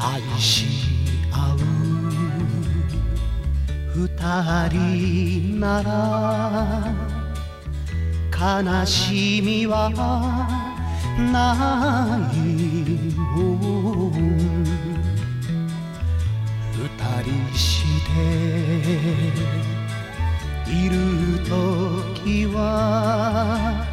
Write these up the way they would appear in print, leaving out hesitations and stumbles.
愛し合う二人なら悲しみはないもん。二人している時は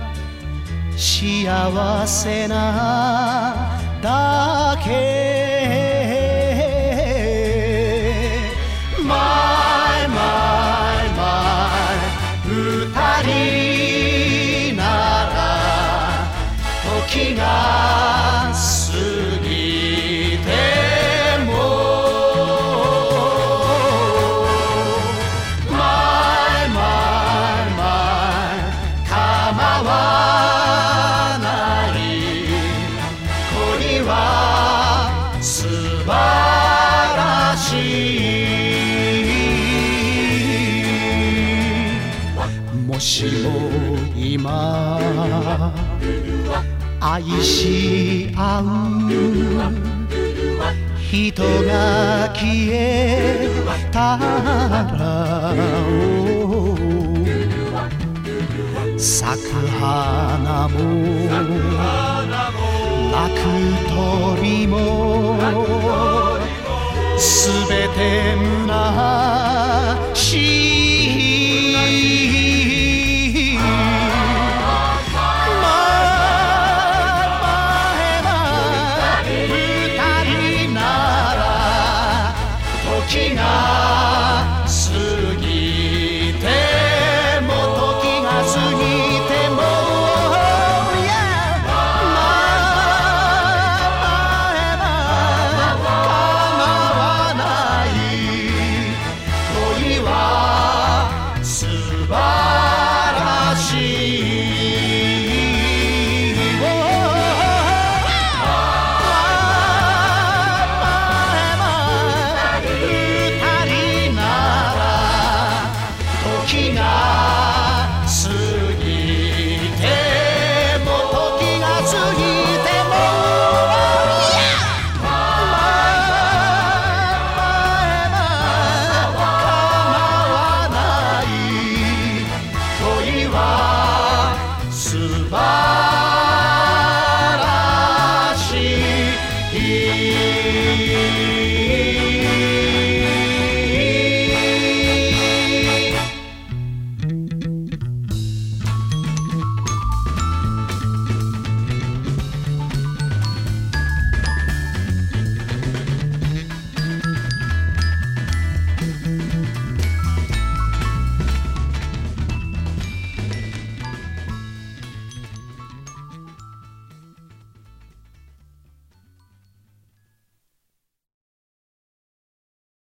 幸せなだけ。My, my, my 二人なら時が過ぎても My, my, my 構わない恋は素晴らしい。もしも今愛し合う人が消えたら咲く花も鳴く鳥もすべて虚しい